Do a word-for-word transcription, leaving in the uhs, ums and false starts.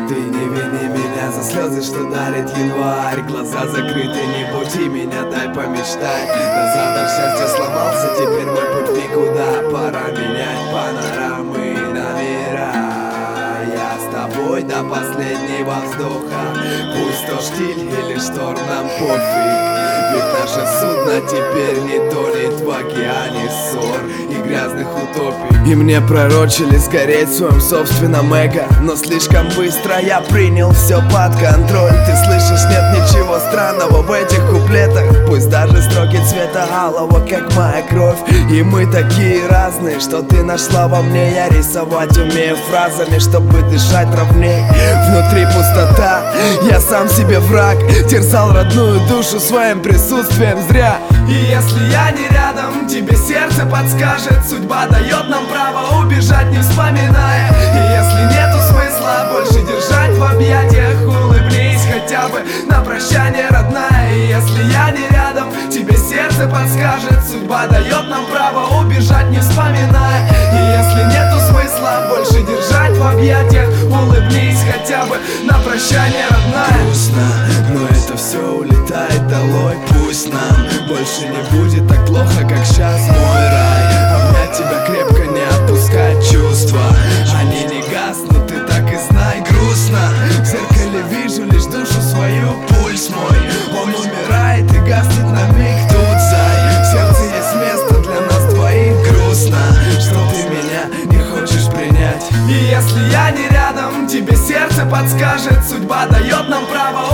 Ты не вини меня за слезы, что дарит январь. Глаза закрыты, не буди меня, дай помечтать. Назад от счастья сломался, теперь мой путь никуда. Пора менять панорамы и номера. Я с тобой до последнего вздоха. Пусть то штиль или шторм, нам пофиг. Ведь наше судно теперь не тонет в океане ссор и грязных утопий. И мне пророчили сгореть в своем собственном эго, но слишком быстро я принял все под контроль. Ты слышишь, нет ничего странного в этих куплетах. Пусть даже строки цвета алого, как моя кровь. И мы такие разные, что ты нашла во мне. Я рисовать умею фразами, чтобы дышать ровней. Внутри пустота, я сам себе враг. Терзал родную душу своим присутствием зря. И если я не рядом, тебе сердце подскажет. Судьба дает нам право убежать, не вспоминая. И если нету смысла больше держать в объятиях, улыбнись хотя бы на прощание, родная. И если я не рядом, тебе сердце подскажет. Судьба дает нам право убежать, не вспоминая. И если нету смысла больше держать в объятиях, улыбнись хотя бы на прощание, родная. Грустно, но это все улетает долой. Пусть нам больше не будет так плохо, как сейчас, мой рай. Обнять тебя крепко, не отпускать чувства. Они не гаснут, ты так и знай. Грустно, в зеркале вижу лишь душу свою. Пульс мой, он умирает и гаснет на миг. Тут зай, в сердце есть место для нас двоих. Грустно, что ты меня не хочешь принять. И если я не рядом, тебе сердце подскажет. Судьба дает нам право